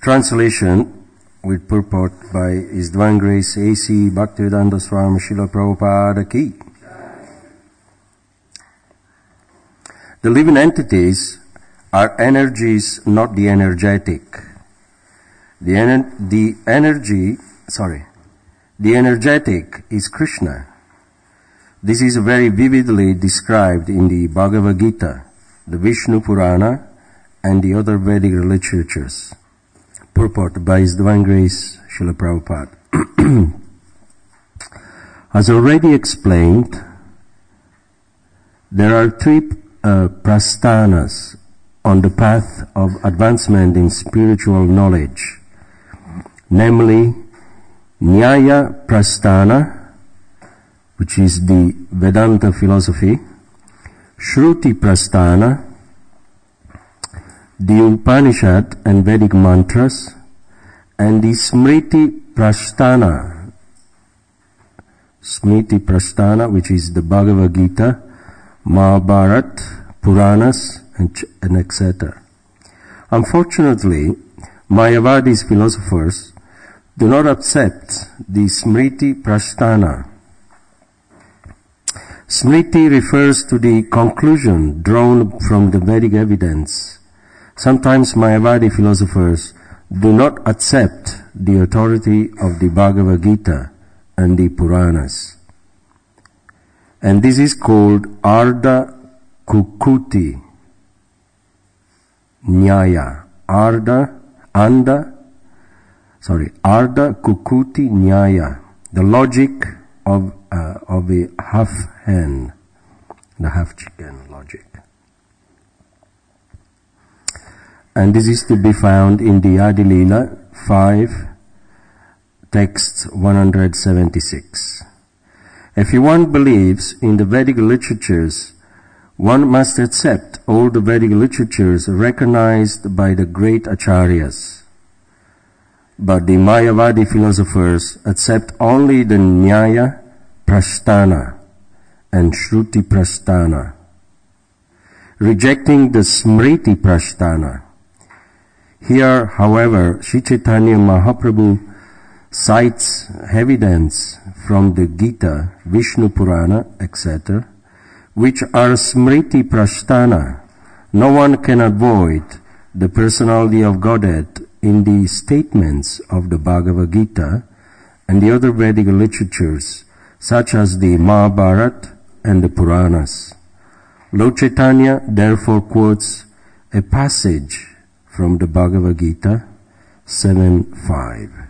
Translation with purport by His Divine Grace A.C. Bhaktivedanta Swami Srila Prabhupada Ki. The living entities are energies, not the energetic. The energetic is Krishna. This is very vividly described in the Bhagavad Gita, the Vishnu Purana, and the other Vedic literatures. Purport by His Divine Grace Srila Prabhupada. As already explained, there are three prasthanas on the path of advancement in spiritual knowledge, namely Nyaya Prasthana, which is the Vedanta philosophy, Shruti Prasthana, the Upanishad and Vedic mantras, and the Smriti Prasthana, which is the Bhagavad Gita, Mahabharata, Puranas, and etc. Unfortunately, Mayavadi's philosophers do not accept the Smriti Prasthana. Smriti refers to the conclusion drawn from the Vedic evidence. Sometimes Mayavadi philosophers do not accept the authority of the Bhagavad Gita and the Puranas. And this is called Ardha Kukuti Nyaya. Ardha Kukuti Nyaya. The logic of a half hen, the half chicken logic. And this is to be found in the Adi Leela 5, text 176. If one believes in the Vedic literatures, one must accept all the Vedic literatures recognized by the great acharyas. But the Mayavadi philosophers accept only the Nyaya Prasthana and Shruti Prasthana, rejecting the Smriti Prasthana. Here, however, Sri Chaitanya Mahaprabhu cites evidence from the Gita, Vishnu Purana, etc., which are Smriti Prasthana. No one can avoid the personality of Godhead in the statements of the Bhagavad Gita and the other Vedic literatures, such as the Mahabharata and the Puranas. Lord Chaitanya therefore quotes a passage from the Bhagavad Gita 7.5.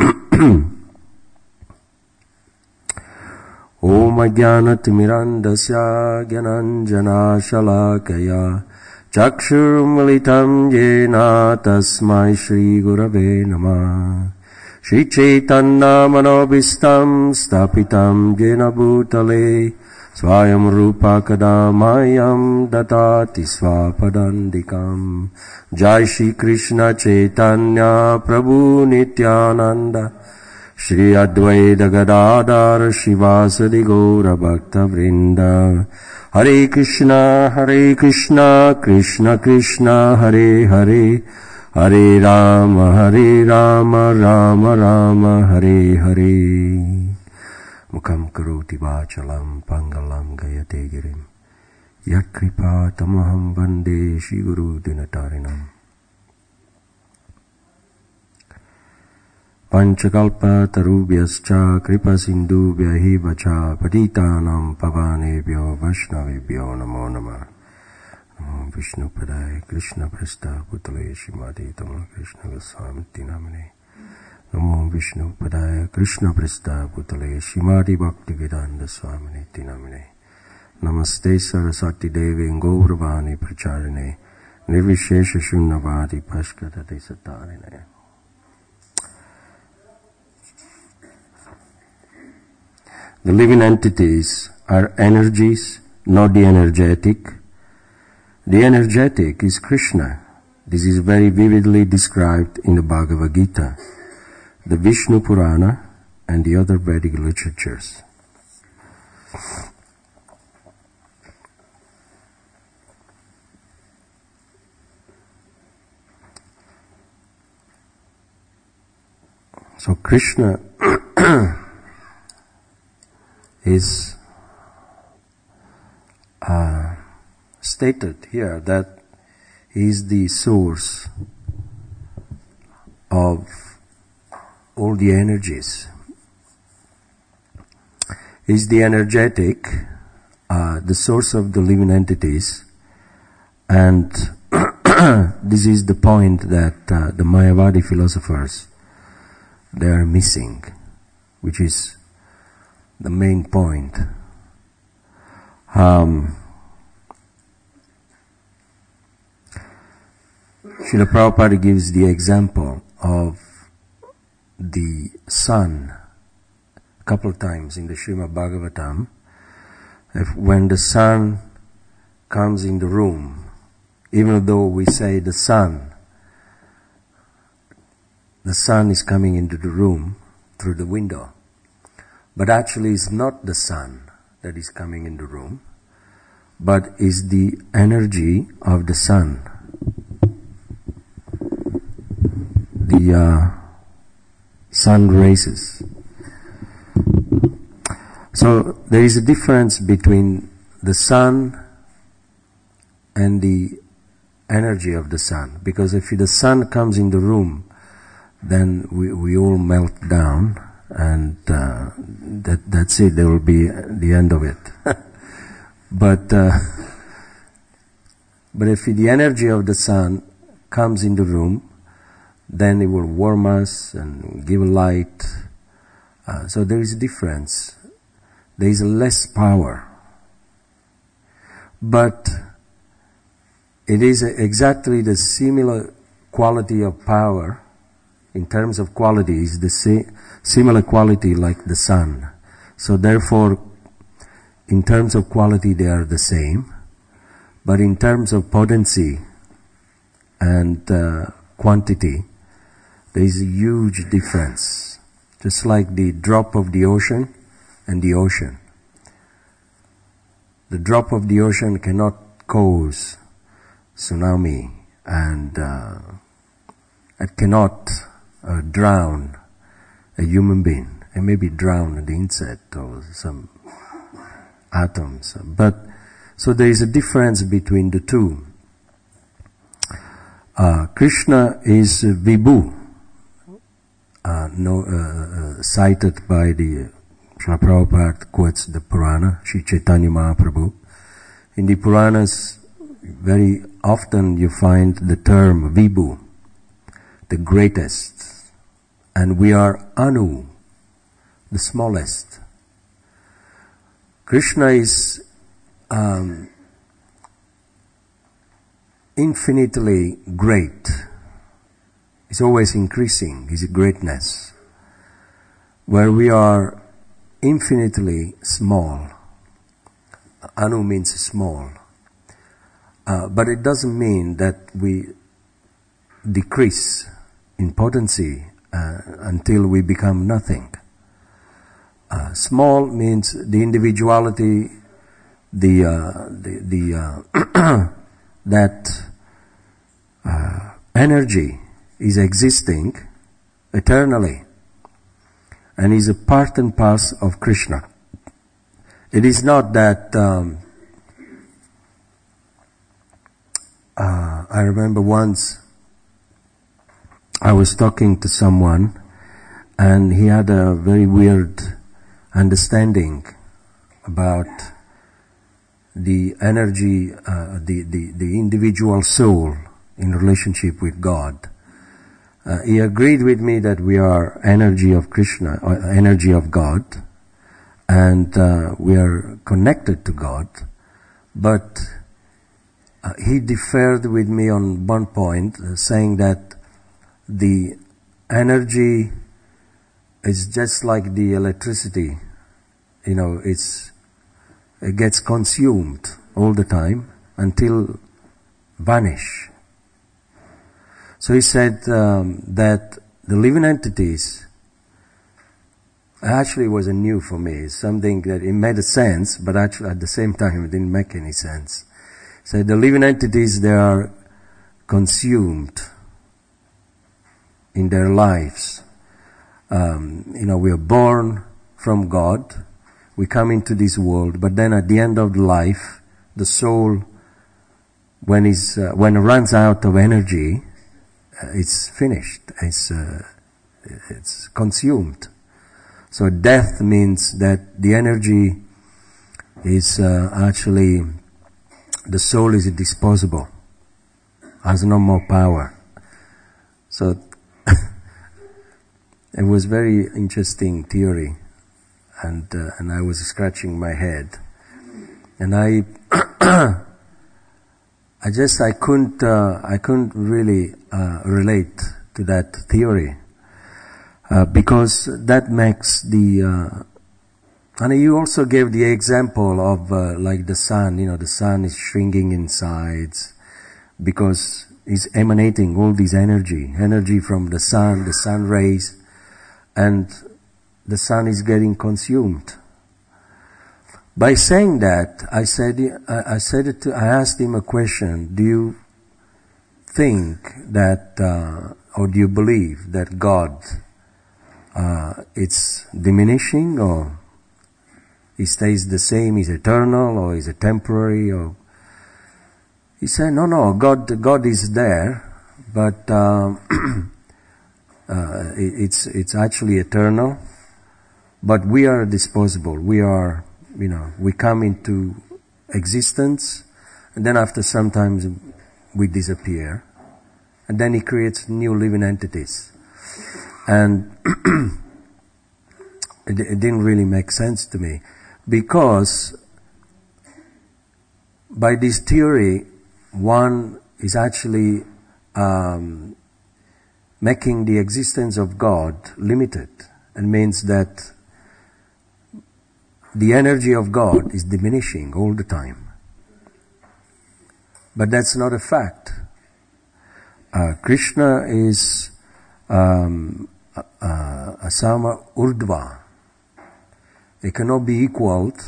Om Ajnanatirmirandasya Gyananjana Shalakaya Chakshurmilitam Yena Tasmai Shri Gurave Namah Shri Chaitanya Manobhistam Stapitam Yena Bhutale Swayam Rupa Kadamayam Datati Swapadandikam Jai Shri Krishna Chaitanya Prabhu Nityananda Shri Advaita Gadadhar Shivasadi Gaura Bhakta Vrinda Hare Krishna Krishna Krishna Hare Hare Hare Rama Rama Rama Hare Hare Mukam karoti vachalam pangalam gayate girim Yat kripa tamaham vande Shri Guru dinatarinam Panchakalpa tarubhyascha kripa sindhubhyahi vacha patitanam pavanebhyo vaishnavebhyo namo namah. Namo Vishnu Padaya Krishna Prastha Putale Shrimati Tamil Krishna Goswami Namane. Namo Vishnu Padaya Krishna Prastha Putale Shrimati Bhaktivedanta Swami Namane. Namaste Saraswati Devi Gauravani Pracharine Nirvishesha Shunnavadi Pashkadate Satarine. The living entities are energies, not the energetic. The energetic is Krishna. This is very vividly described in the Bhagavad Gita, the Vishnu Purana, and the other Vedic literatures. So Krishna is stated here that he is the source of all the energies. He is the energetic, the source of the living entities, and this is the point that the Mayavadi philosophers, they are missing, which is the main point. Srila Prabhupada gives the example of the sun a couple of times in the Srimad Bhagavatam. When the sun comes in the room, even though we say the sun is coming into the room through the window, but actually it's not the sun that is coming in the room, but is the energy of the sun. The sun rays. So there is a difference between the sun and the energy of the sun, because if the sun comes in the room, then we all melt down, and that's it. There will be the end of it. But if the energy of the sun comes in the room, then it will warm us and give light. So there is a difference. There is less power. But it is exactly the similar quality of power. In terms of quality, is the similar quality like the sun. So therefore, in terms of quality, they are the same. But in terms of potency and quantity, there is a huge difference. Just like the drop of the ocean and the ocean. The drop of the ocean cannot cause tsunami, and it cannot drown a human being. It may be drown the insect or some atoms. But so there is a difference between the two. Krishna is Vibhu, cited by the Srila Prabhupada quotes the Purana, Sri Chaitanya Mahaprabhu. In the Puranas, very often you find the term Vibhu, the greatest, and we are Anu, the smallest. Krishna is infinitely great. He's always increasing his greatness, where we are infinitely small. Anu means small. But it doesn't mean that we decrease in potency until we become nothing. Small means the individuality, that energy is existing eternally and is a part and parcel of Krishna. It is not that I remember once I was talking to someone and he had a very weird understanding about the energy, the individual soul in relationship with God. He agreed with me that we are energy of Krishna, or energy of God, and we are connected to God. But he differed with me on one point, saying that the energy is just like the electricity. You know, it gets consumed all the time until vanish. So he said that the living entities actually was new for me. It's something that it made a sense, but actually at the same time it didn't make any sense. So the living entities, they are consumed in their lives. We are born from God, we come into this world, but then at the end of life, the soul, when it runs out of energy, it's finished, it's consumed. So death means that the energy is actually, the soul is disposable, has no more power. So it was very interesting theory, and I was scratching my head, and I couldn't really relate to that theory because that makes the and you also gave the example of like the sun. The sun is shrinking in size because it's emanating all this energy from the sun rays, and the sun is getting consumed. By saying that, I asked him a question: do you think that, or do you believe that God, it's diminishing, or He stays the same, He's eternal, or is it temporary? Or he said, no, God is there, but it's actually eternal. But we are disposable. We are, we come into existence, and then after some time we disappear, and then He creates new living entities. And it didn't really make sense to me, because by this theory, one is actually making the existence of God limited, and means that the energy of God is diminishing all the time. But that's not a fact. Krishna is Asama Urdhva. It cannot be equaled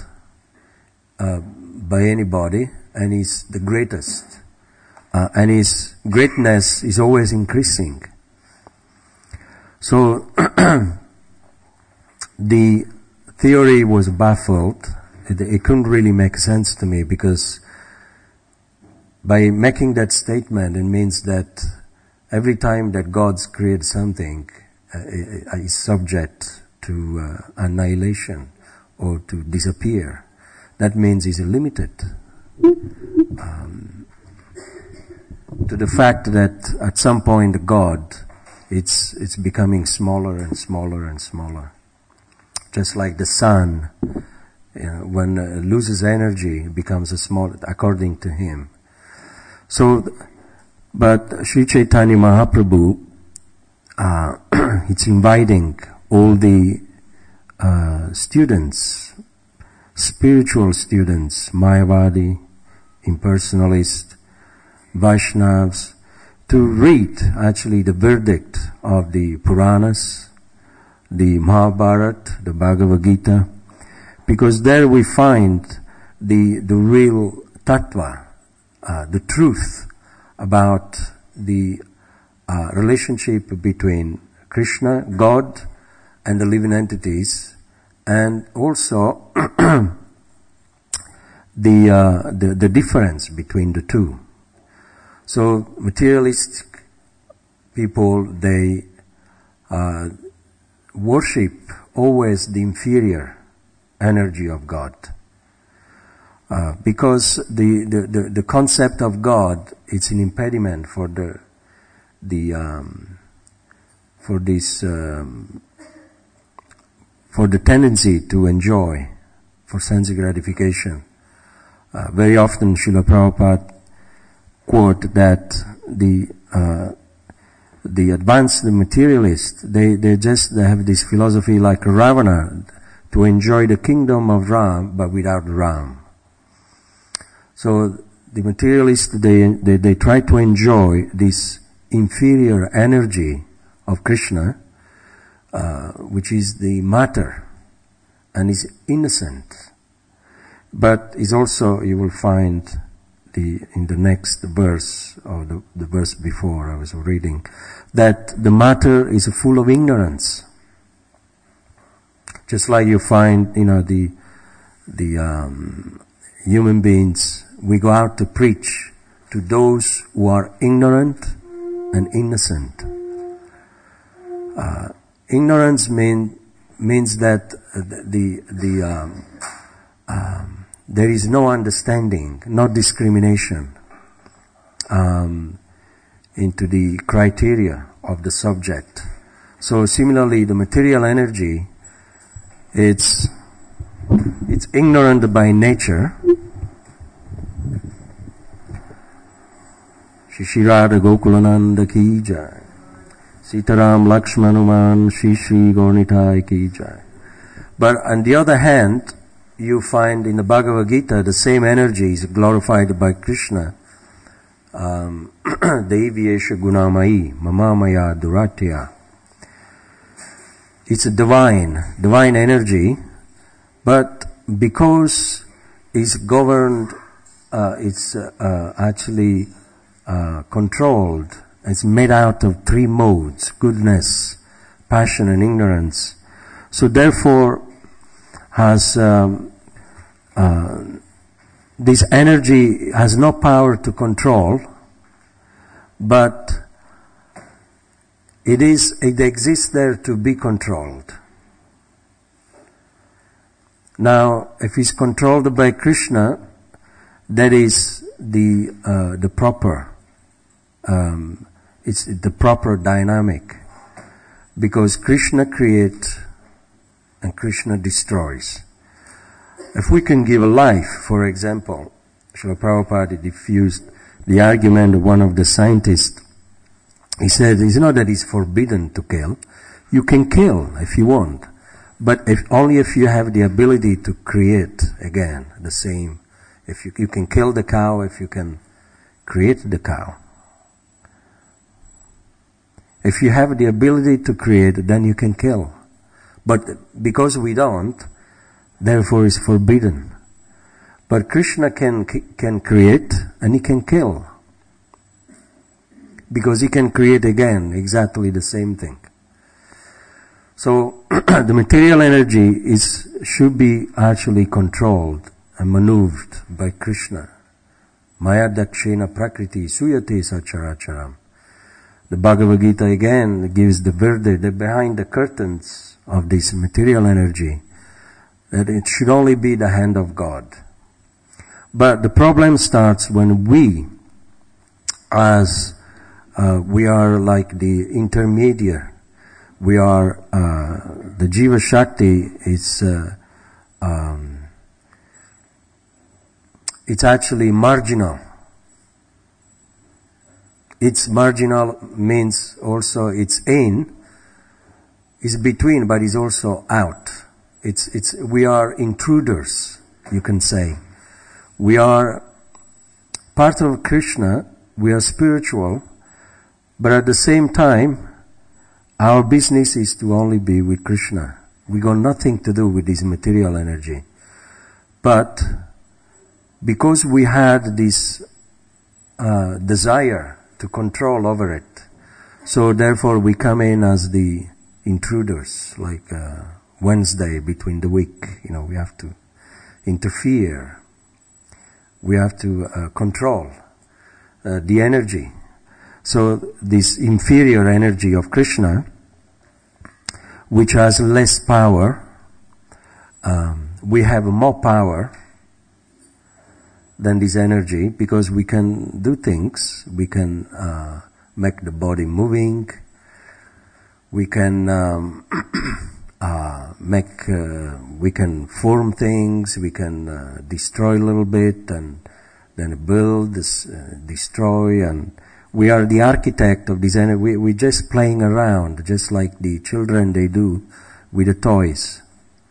by anybody, and He's the greatest. And His greatness is always increasing. So the theory was baffled. It couldn't really make sense to me, because by making that statement, it means that every time that God creates something, is subject to annihilation or to disappear. That means He's limited. To the fact that at some point God, it's becoming smaller and smaller and smaller. Just like the sun, when it loses energy, it becomes a small, according to him. So, but Sri Chaitanya Mahaprabhu, it's inviting all the students, spiritual students, Mayavadi, impersonalists, Vaishnavas, to read actually the verdict of the Puranas, the Mahabharata, the Bhagavad Gita, because there we find the real tattva, the truth about the relationship between Krishna, God, and the living entities, and also the difference between the two. So materialistic people, they worship always the inferior energy of God, because the concept of God, it's an impediment for the tendency to enjoy, for sense gratification. Very often Srila Prabhupada quote that the advanced materialists, they have this philosophy like Ravana, to enjoy the kingdom of Ram, but without Ram. So the materialists, they try to enjoy this inferior energy of Krishna, which is the matter, and is innocent. But is also, you will find in the next verse, or the verse before I was reading, that the matter is full of ignorance. Just like you find, the human beings, we go out to preach to those who are ignorant and innocent. Ignorance means that there is no understanding, no discrimination into the criteria of the subject. So similarly, the material energy, it's ignorant by nature. Shishirada Gokulananda ki jai. Sitaram Lakshmanuman Shri Gaurnitai ki jai. But on the other hand, you find in the Bhagavad Gita the same energy is glorified by Krishna. Devyesha Gunamai Mamamaya Duratya. It's a divine energy, but because it's governed, it's actually controlled. It's made out of three modes: goodness, passion, and ignorance. So therefore, has this energy has no power to control, but it exists there to be controlled. Now, if it's controlled by Krishna, that is the proper. It's the proper dynamic, because Krishna creates and Krishna destroys. If we can give a life, for example, Srila Prabhupada diffused the argument of one of the scientists. He said, it's not that it's forbidden to kill. You can kill if you want, but only if you have the ability to create again the same. If you can kill the cow, if you can create the cow. If you have the ability to create, then you can kill. But because we don't, therefore it's forbidden. But Krishna can create and he can kill. Because he can create again exactly the same thing. So the material energy should be actually controlled and maneuvered by Krishna. Maya dakshena prakriti suyate sacharacharam. The Bhagavad Gita again gives the verdict that behind the curtains of this material energy, that it should only be the hand of God. But the problem starts when we are like the intermediate. We are, the Jiva Shakti, it's actually marginal. It's marginal means also it's in, it's between, but it's also out. We are intruders, you can say. We are part of Krishna, we are spiritual, but at the same time, our business is to only be with Krishna. We got nothing to do with this material energy. But because we had this desire to control over it, so therefore we come in as the intruders, like Wednesday between the week. We have to interfere. We have to control the energy. So this inferior energy of Krishna, which has less power, we have more power than this energy, because we can do things. We can make the body moving. We can we can form things. We can destroy a little bit and then build, destroy, and we are the architect of this energy. We're just playing around, just like the children, they do with the toys.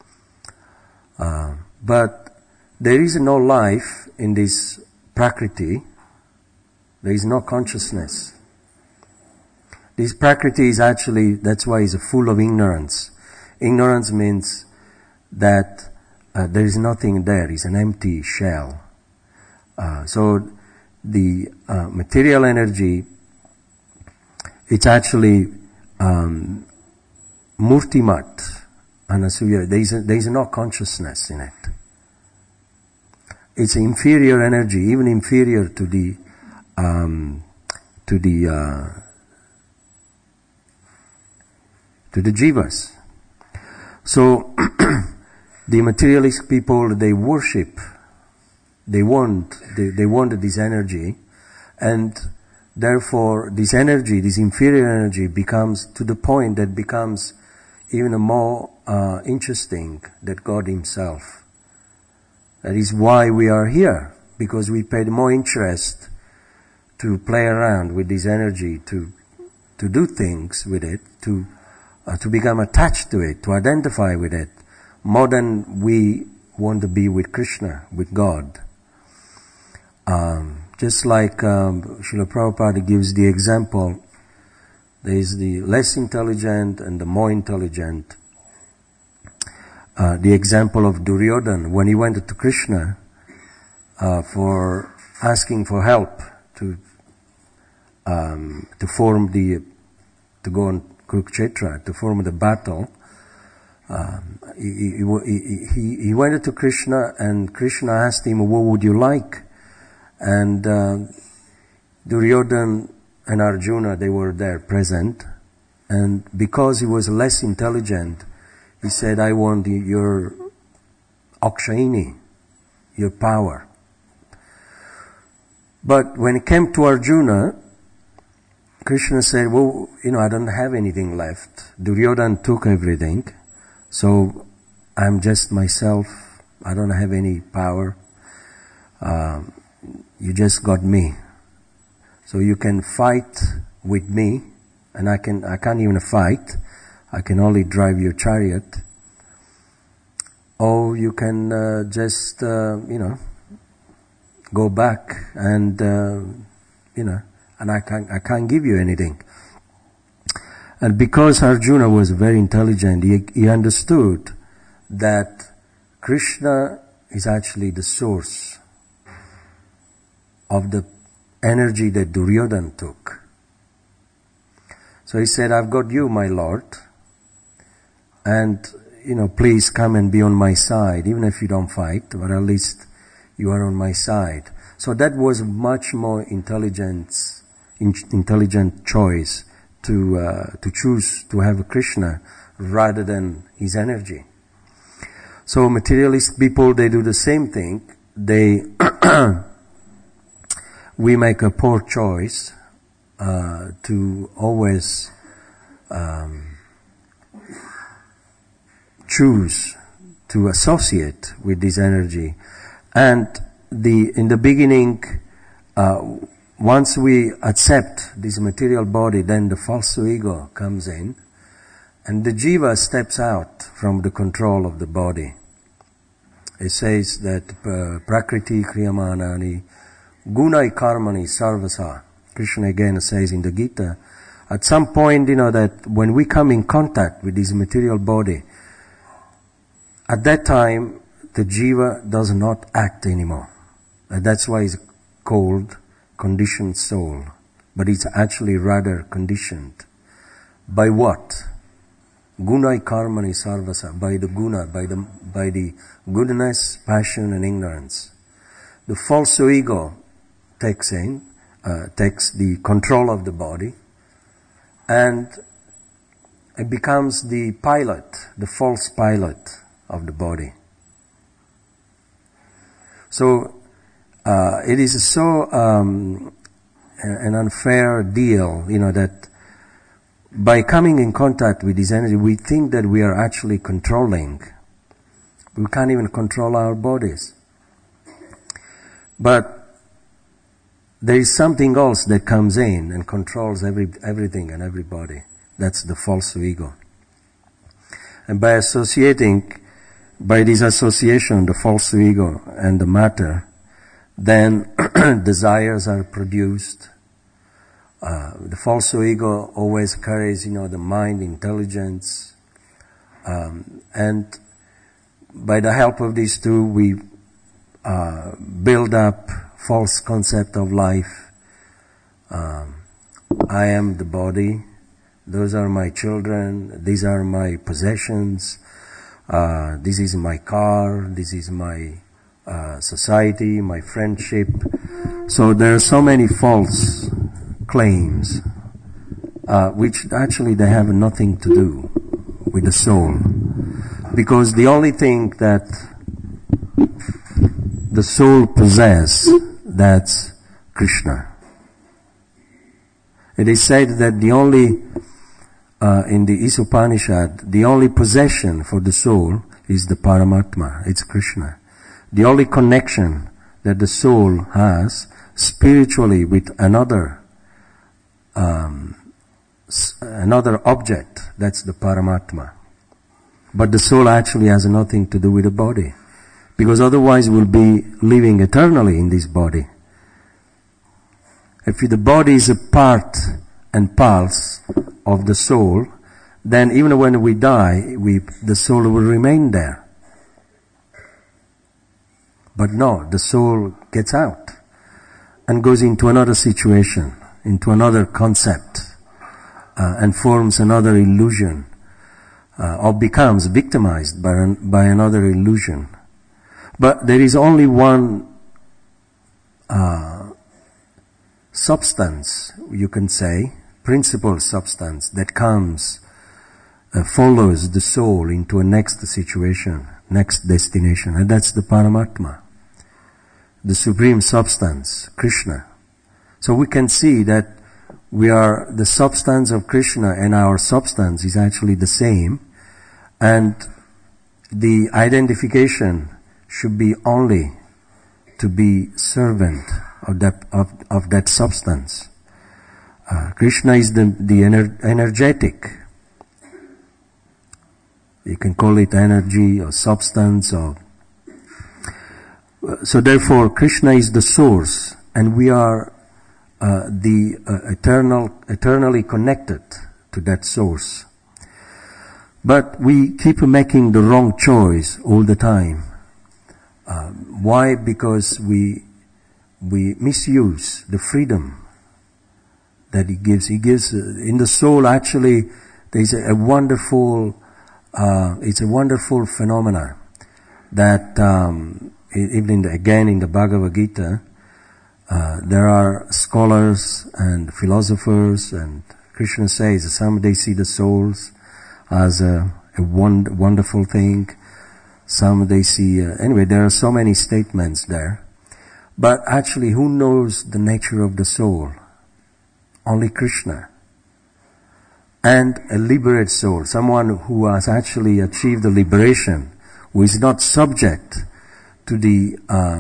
But there is no life in this Prakriti. There is no consciousness. This Prakriti is actually, that's why it's full of ignorance. Ignorance means that there is nothing there. It's an empty shell. So the material energy, it's actually murtimat. Anasuya, there is no consciousness in it. It's inferior energy, even inferior to the jivas. So the materialist people, they worship, they want this energy, and therefore this energy, this inferior energy, becomes to the point that becomes even more interesting than God Himself. That is why we are here, because we paid more interest to play around with this energy, to do things with it, to become attached to it, to identify with it, more than we want to be with Krishna, with God. Just like Srila Prabhupada gives the example, there is the less intelligent and the more intelligent. The example of Duryodhana, when he went to Krishna for asking for help to go on Kurukshetra, to form the battle. He went to Krishna, and Krishna asked him, "What would you like?" And Duryodhana and Arjuna, they were there present, and because he was less intelligent, he said, "I want your Akshayini, your power." But when it came to Arjuna, Krishna said, "Well, I don't have anything left. Duryodhana took everything, so I'm just myself. I don't have any power. You just got me. So you can fight with me, and I can't even fight. I can only drive your chariot. Or you can just, go back and, and I can't give you anything." And because Arjuna was very intelligent, he understood that Krishna is actually the source of the energy that Duryodhana took. So he said, "I've got you, my Lord, and, please come and be on my side, even if you don't fight, but at least you are on my side." So that was much more intelligent choice to choose to have Krishna rather than his energy. So materialist people, they do the same thing. We make a poor choice to always choose to associate with this energy. And in the beginning, once we accept this material body, then the false ego comes in, and the jiva steps out from the control of the body. It says that prakriti kriyamanani gunai karmani sarvasa. Krishna again says in the Gita, at some point, that when we come in contact with this material body, at that time, the jiva does not act anymore. And that's why it's called conditioned soul. But it's actually rather conditioned. By what? Gunai karmani sarvasa. By the guna, by the goodness, passion and ignorance. The false ego takes the control of the body, and it becomes the pilot, the false pilot of the body. So it is so an unfair deal, that by coming in contact with this energy, we think that we are actually controlling. We can't even control our bodies. But there is something else that comes in and controls everything and everybody. That's the false ego. And by this association, the false ego and the matter, then desires are produced. The false ego always carries, the mind, intelligence, and by the help of these two, we build up false concept of life. I am the body. Those are my children. These are my possessions. This is my car, this is my society, my friendship. So there are so many false claims, which actually they have nothing to do with the soul. Because the only thing that the soul possesses, that's Krishna. It is said that the only, in the Isopanishad, the only possession for the soul is the Paramatma, it's Krishna. The only connection that the soul has spiritually with another object, that's the Paramatma. But the soul actually has nothing to do with the body, because otherwise we'll be living eternally in this body. If the body is a part and pulse of the soul, then even when we die, the soul will remain there. But no, the soul gets out and goes into another situation, into another concept, and forms another illusion, or becomes victimized by another illusion. But there is only one substance, you can say, principal substance that comes, follows the soul into a next situation, next destination, and that's the Paramatma, the supreme substance, Krishna. So we can see that we are the substance of Krishna, and our substance is actually the same, and the identification should be only to be servant of that substance. Krishna is the energetic. You can call it energy or substance, or so therefore Krishna is the source, and we are eternally connected to that source. But we keep making the wrong choice all the time. Why? Because we misuse the freedom that He gives. He gives in the soul. Actually, there's a wonderful. It's a wonderful phenomena that even in the Bhagavad Gita, there are scholars and philosophers, and Krishna says some they see the souls as a wonderful thing. Some they see, anyway, there are so many statements there. But actually, who knows the nature of the soul? Only Krishna. And a liberated soul, someone who has actually achieved the liberation, who is not subject to the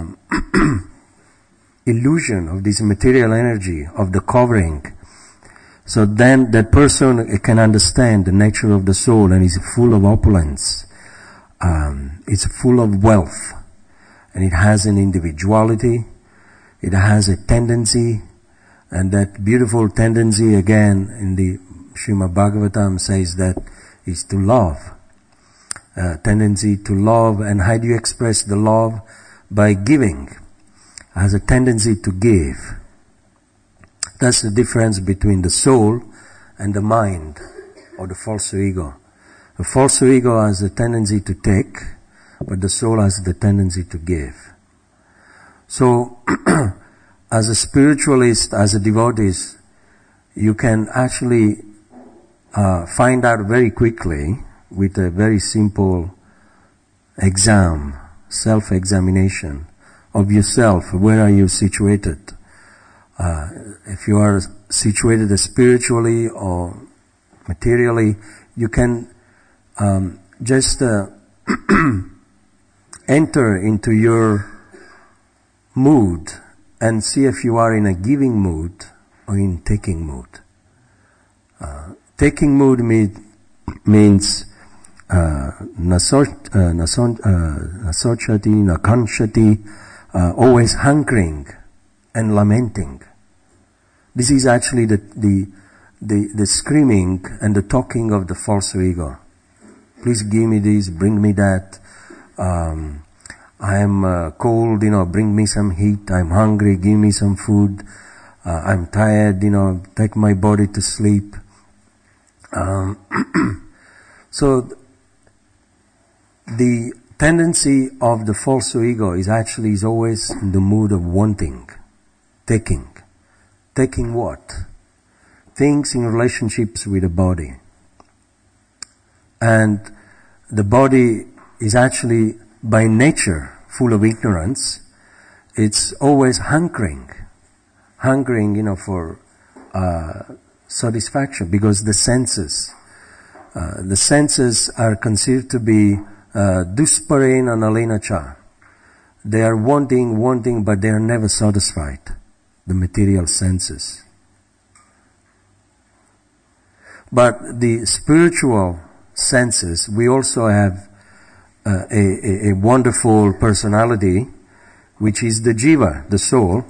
illusion of this material energy, of the covering. So then that person can understand the nature of the soul, and is full of opulence. It's full of wealth, and it has an individuality, it has a tendency, and that beautiful tendency again in the Srimad Bhagavatam says that is to love. Tendency to love, and how do you express the love? By giving. It has a tendency to give. That's the difference between the soul and the mind, or the false ego. The false ego has a tendency to take, but the soul has the tendency to give. So, as a spiritualist, as a devotee, you can actually find out very quickly with a very simple exam, self-examination of yourself. Where are you situated? If you are situated spiritually or materially, you can just enter into your mood and see if you are in a giving mood or in taking mood. Taking mood means nasochati, nakanshati, always hankering and lamenting. This is actually the screaming and the talking of the false ego. Please give me this, bring me that. I am cold, bring me some heat. I'm hungry, give me some food. I'm tired, take my body to sleep. So the tendency of the false ego is always in the mood of wanting, taking. Taking what? Things in relationships with the body. And the body is actually by nature full of ignorance. It's always hankering, for satisfaction, because the senses are considered to be duspareena nalena cha. They are wanting, but they are never satisfied. The material senses. But the spiritual senses, we also have a wonderful personality, which is the jiva, the soul.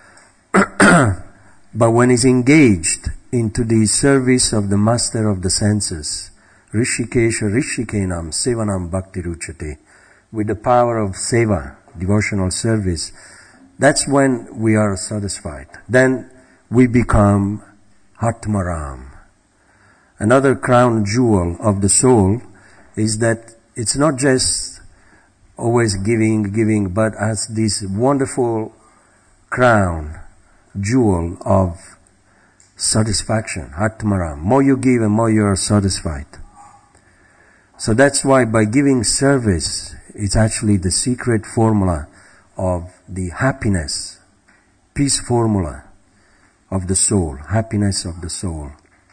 But when it's engaged into the service of the master of the senses, Rishikesha Rishikenam Sevanam Bhakti Ruchate, with the power of seva, devotional service, that's when we are satisfied. Then we become Atmaram. Another crown jewel of the soul is that it's not just always giving, but as this wonderful crown jewel of satisfaction, Atmaram. More you give and more you are satisfied. So that's why by giving service, it's actually the secret formula of the happiness, peace formula of the soul, happiness of the soul.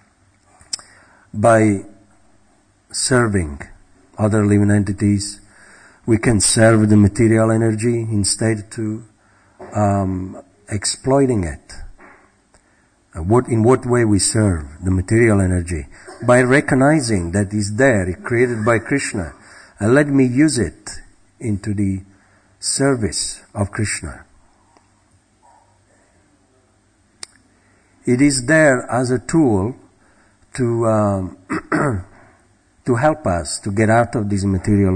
By serving other living entities, we can serve the material energy instead to exploiting it. In what way we serve the material energy? By recognizing that it's there, it's created by Krishna, and let me use it into the service of Krishna. It is there as a tool to to help us to get out of this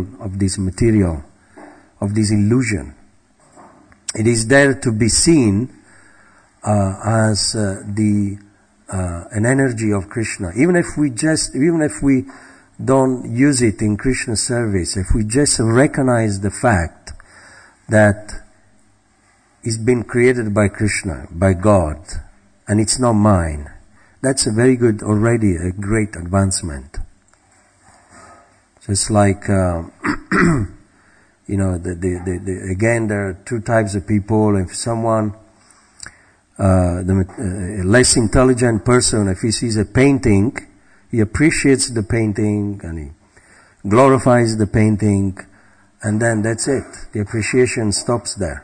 illusion. It is there to be seen as an energy of Krishna. Even if we don't use it in Krishna's service, if we just recognize the fact that it's been created by Krishna, by God, and it's not mine, that's already a great advancement. Just like, again, there are two types of people. If someone, a less intelligent person, if he sees a painting, he appreciates the painting and he glorifies the painting, and then that's it. The appreciation stops there.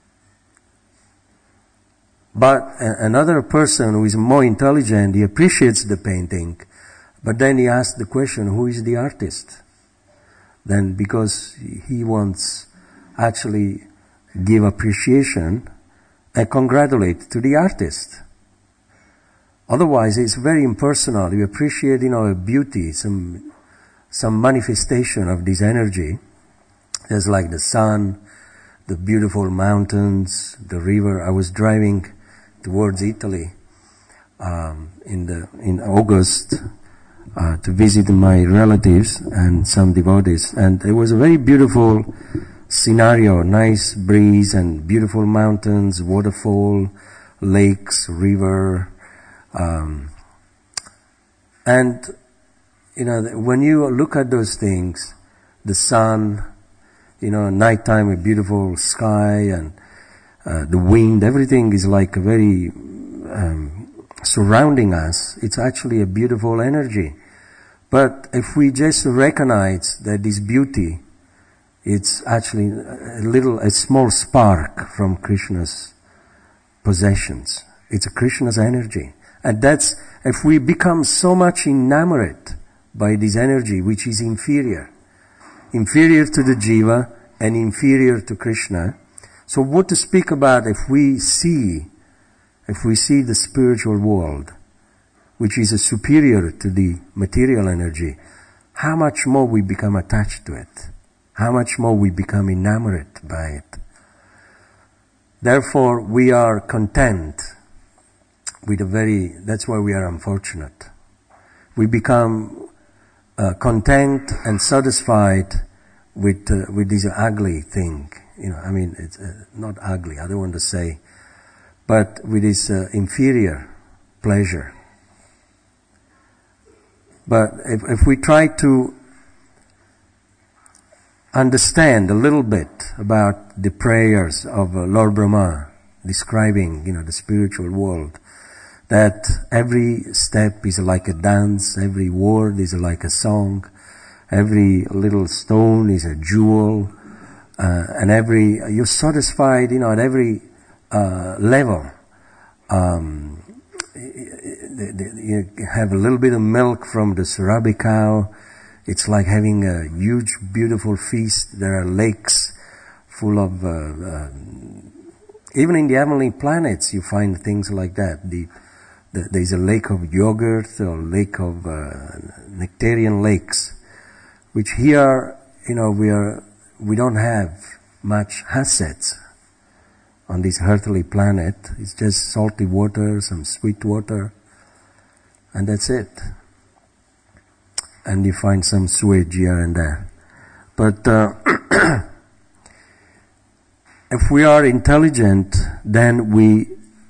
But another person who is more intelligent, he appreciates the painting, but then he asks the question, who is the artist? Then because he wants actually give appreciation and congratulate to the artist. Otherwise, it's very impersonal. You appreciate, a beauty, some manifestation of this energy. There's like the sun, the beautiful mountains, the river. I was driving towards Italy in August to visit my relatives and some devotees, and it was a very beautiful scenario, nice breeze and beautiful mountains, waterfall, lakes, river, and when you look at those things, the sun, nighttime, a beautiful sky, and the wind, everything is like a very surrounding us. It's actually a beautiful energy. But if we just recognize that this beauty, it's actually a small spark from Krishna's possessions. It's a Krishna's energy. And that's, if we become so much enamored by this energy, which is inferior to the jiva and inferior to Krishna. So what to speak about if we see the spiritual world, which is superior to the material energy, how much more we become attached to it, how much more we become enamored by it. Therefore, we are content with that's why we are unfortunate. We become content and satisfied with this ugly thing. I mean, it's not ugly, I don't want to say, but with this inferior pleasure. But if we try to understand a little bit about the prayers of Lord Brahma, describing, the spiritual world, that every step is like a dance, every word is like a song, every little stone is a jewel, and you're satisfied, at every level. You have a little bit of milk from the Surabhi cow. It's like having a huge, beautiful feast. There are lakes full of, even in the heavenly planets you find things like that. There's a lake of yogurt or lake of nectarian lakes, which here, we don't have much assets on this earthly planet. It's just salty water, some sweet water, and that's it. And you find some sewage here and there. But if we are intelligent, then we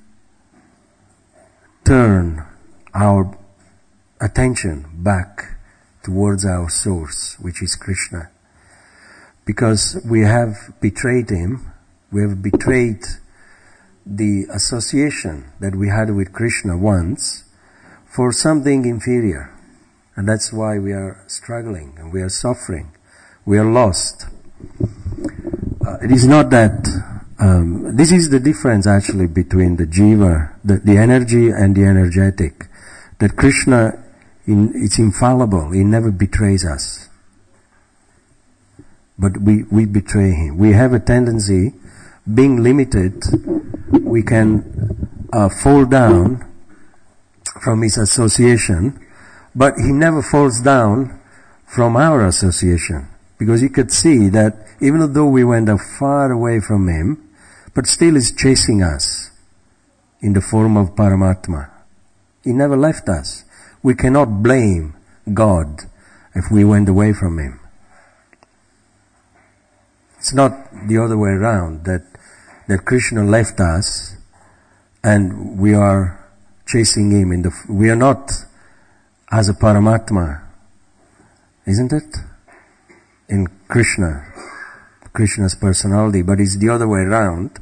turn our attention back towards our source, which is Krishna. Because we have betrayed him, we have betrayed the association that we had with Krishna once for something inferior. And that's why we are struggling and we are suffering. We are lost. It is not that, this is the difference actually between the jiva, the energy and the energetic. That Krishna, it's infallible. He never betrays us. But we betray him. We have a tendency, being limited, we can fall down from his association, but he never falls down from our association. Because he could see that even though we went far away from him, but still is chasing us in the form of Paramatma. He never left us. We cannot blame God if we went away from him. It's not the other way around, that Krishna left us and we are chasing him we are not as a Paramatma, isn't it? In Krishna's personality, but it's the other way around,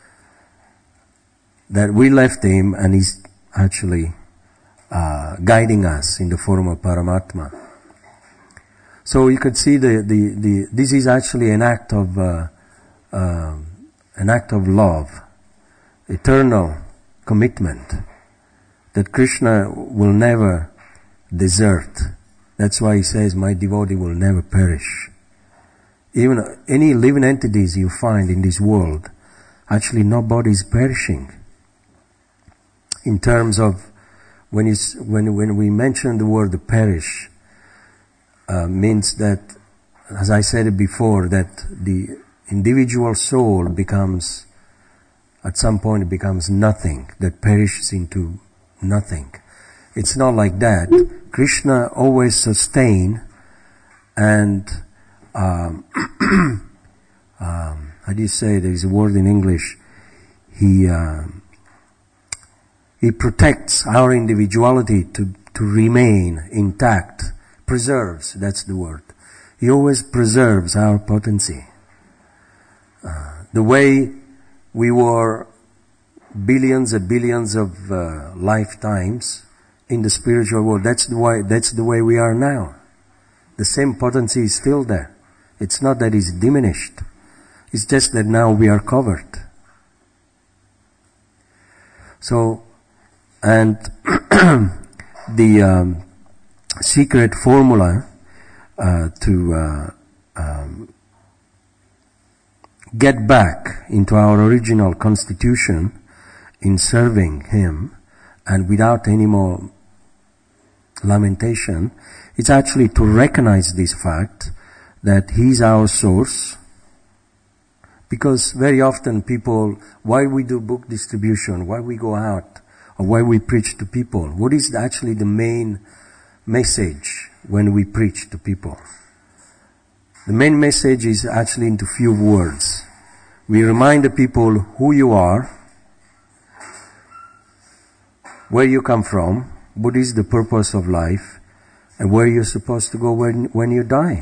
that we left him and he's actually guiding us in the form of Paramatma. So you could see this is actually an act of love, eternal commitment that Krishna will never desert. That's why he says, my devotee will never perish. Even any living entities you find in this world, actually nobody is perishing. In terms of, when we mention the word perish, means that, as I said before, that the individual soul becomes, at some point it becomes nothing, that perishes into nothing. It's not like that. Krishna always sustain and how do you say, there is a word in English, he protects our individuality to remain intact, preserves, that's the word. He always preserves our potency. The way we were billions and billions of lifetimes in the spiritual world, that's the way we are now. The same potency is still there. It's not that it's diminished. It's just that now we are covered. So, and the secret formula to get back into our original constitution in serving him and without any more lamentation, it's actually to recognize this fact that he's our source. Because very often people, why we do book distribution, why we go out, or why we preach to people, what is actually the main message when we preach to people? The main message is actually into few words. We remind the people who you are, where you come from, what is the purpose of life, and where you're supposed to go when you die.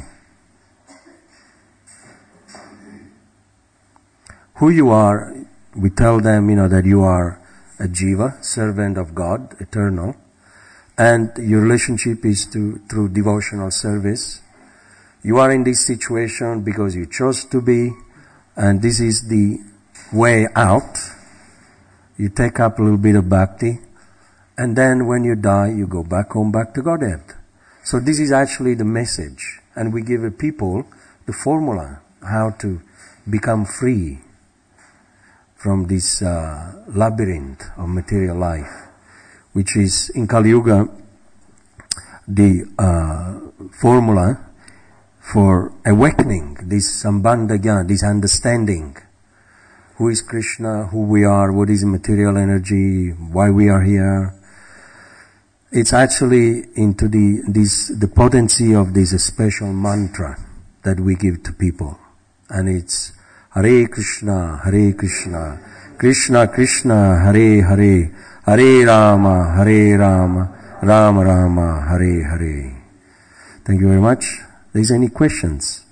Who you are, we tell them, that you are a jiva, servant of God, eternal, and your relationship is through devotional service. You are in this situation because you chose to be, and this is the way out. You take up a little bit of bhakti, and then when you die, you go back home, back to Godhead. So this is actually the message, and we give the people the formula, how to become free from this labyrinth of material life, which is in Kali Yuga the formula for awakening this Sambandha Jnana, this understanding. Who is Krishna, who we are, what is material energy, why we are here. It's actually into the potency of this special mantra that we give to people. And it's Hare Krishna, Krishna Krishna, Hare Hare, Hare Rama, Rama Rama, Hare Hare. Thank you very much. Is there any questions?